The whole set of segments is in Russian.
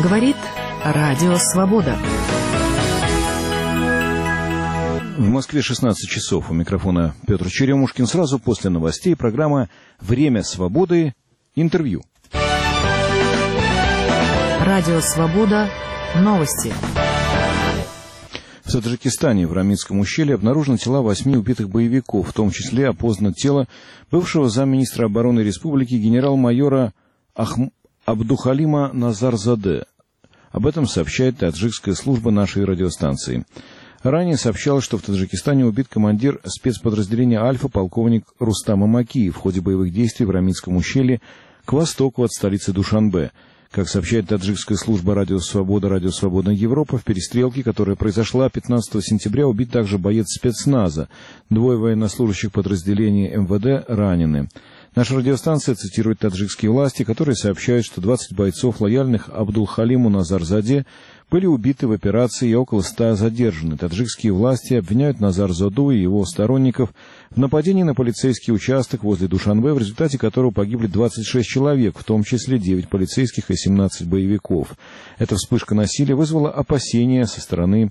Говорит Радио Свобода. В Москве 16 часов. У микрофона Петр Черемушкин. Сразу после новостей программа «Время свободы». Интервью. Радио Свобода. Новости. В Таджикистане в Рамитском ущелье обнаружены тела 8 убитых боевиков, в том числе опознано тело бывшего замминистра обороны республики генерал-майора Абдухалима Назарзаде. Об этом сообщает таджикская служба нашей радиостанции. Ранее сообщалось, что в Таджикистане убит командир спецподразделения «Альфа» полковник Рустам Амакиев в ходе боевых действий в Рамитском ущелье к востоку от столицы Душанбе. Как сообщает таджикская служба «Радио Свобода», «Радио Свобода Европа», в перестрелке, которая произошла 15 сентября, убит также боец спецназа. 2 военнослужащих подразделений МВД ранены. Наша радиостанция цитирует таджикские власти, которые сообщают, что 20 бойцов, лояльных Абдулхалиму Назарзаде, были убиты в операции и около 100 задержаны. Таджикские власти обвиняют Назарзаду и его сторонников в нападении на полицейский участок возле Душанбе, в результате которого погибли 26 человек, в том числе 9 полицейских и 17 боевиков. Эта вспышка насилия вызвала опасения со стороны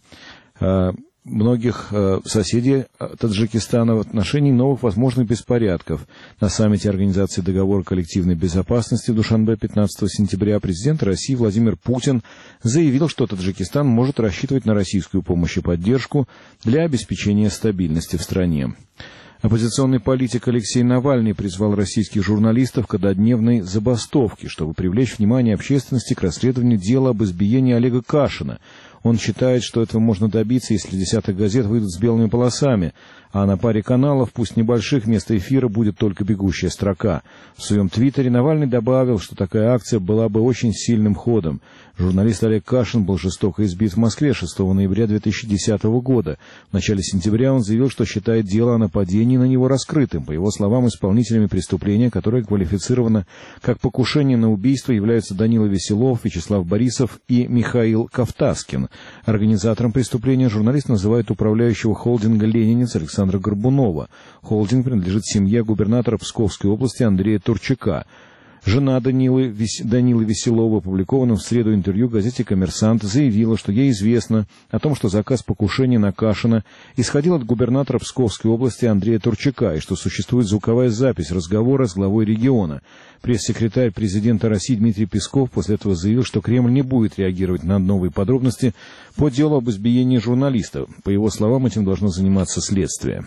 многих соседей Таджикистана в отношении новых возможных беспорядков. На саммите Организации договора коллективной безопасности в Душанбе 15 сентября президент России Владимир Путин заявил, что Таджикистан может рассчитывать на российскую помощь и поддержку для обеспечения стабильности в стране. Оппозиционный политик Алексей Навальный призвал российских журналистов к однодневной забастовке, чтобы привлечь внимание общественности к расследованию дела об избиении Олега Кашина. Он считает, что этого можно добиться, если десяток газет выйдут с белыми полосами, а на паре каналов, пусть небольших, вместо эфира будет только бегущая строка. В своем твиттере Навальный добавил, что такая акция была бы очень сильным ходом. Журналист Олег Кашин был жестоко избит в Москве 6 ноября 2010 года. В начале сентября он заявил, что считает дело о нападении на него раскрытым. По его словам, исполнителями преступления, которое квалифицировано как покушение на убийство, являются Данила Веселов, Вячеслав Борисов и Михаил Кавтаскин. Организатором преступления журналист называет управляющего холдинга «Ленинец» Александра Горбунова. Холдинг принадлежит семье губернатора Псковской области Андрея Турчака. Жена Данилы Веселова, опубликованном в среду интервью газете «Коммерсант», заявила, что ей известно о том, что заказ покушения на Кашина исходил от губернатора Псковской области Андрея Турчака, и что существует звуковая запись разговора с главой региона. Пресс-секретарь президента России Дмитрий Песков после этого заявил, что Кремль не будет реагировать на новые подробности по делу об избиении журналистов. По его словам, этим должно заниматься следствие.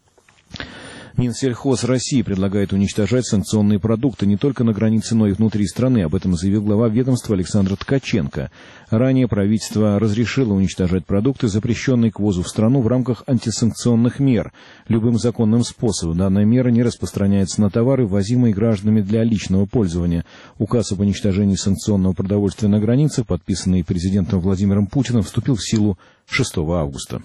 Минсельхоз России предлагает уничтожать санкционные продукты не только на границе, но и внутри страны. Об этом заявил глава ведомства Александр Ткаченко. Ранее правительство разрешило уничтожать продукты, запрещенные к ввозу в страну в рамках антисанкционных мер, любым законным способом. Данная мера не распространяется на товары, ввозимые гражданами для личного пользования. Указ об уничтожении санкционного продовольствия на границах, подписанный президентом Владимиром Путиным, вступил в силу 6 августа.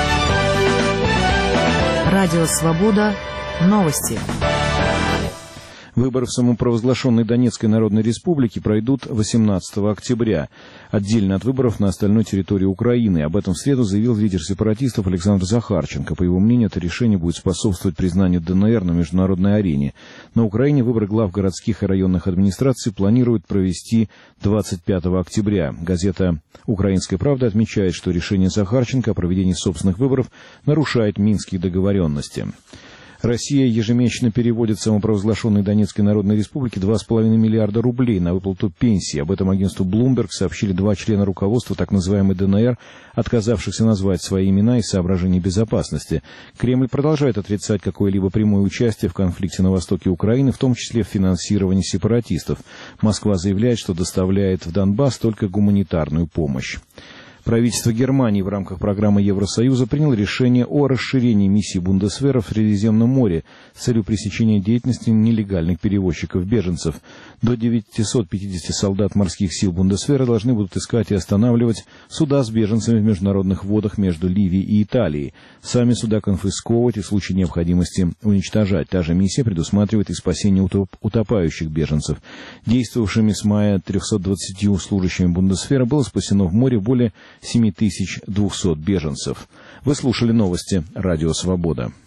Радио Свобода. Новости. Выборы в самопровозглашенной Донецкой Народной Республике пройдут 18 октября, отдельно от выборов на остальной территории Украины. Об этом в среду заявил лидер сепаратистов Александр Захарченко. По его мнению, это решение будет способствовать признанию ДНР на международной арене. На Украине выборы глав городских и районных администраций планируют провести 25 октября. Газета «Украинская правда» отмечает, что решение Захарченко о проведении собственных выборов нарушает минские договоренности. Россия ежемесячно переводит самопровозглашенной Донецкой Народной Республике 2,5 миллиарда рублей на выплату пенсии. Об этом агентству Bloomberg сообщили 2 члена руководства так называемой ДНР, отказавшихся назвать свои имена из соображений безопасности. Кремль продолжает отрицать какое-либо прямое участие в конфликте на востоке Украины, в том числе в финансировании сепаратистов. Москва заявляет, что доставляет в Донбасс только гуманитарную помощь. Правительство Германии в рамках программы Евросоюза приняло решение о расширении миссии Бундесвера в Средиземном море с целью пресечения деятельности нелегальных перевозчиков-беженцев. До 950 солдат морских сил Бундесвера должны будут искать и останавливать суда с беженцами в международных водах между Ливией и Италией. Сами суда конфисковывать и в случае необходимости уничтожать. Та же миссия предусматривает и спасение утопающих беженцев. Действовавшими с мая 320 служащими Бундесвера было спасено в море более 7200 беженцев. Вы слушали новости «Радио Свобода».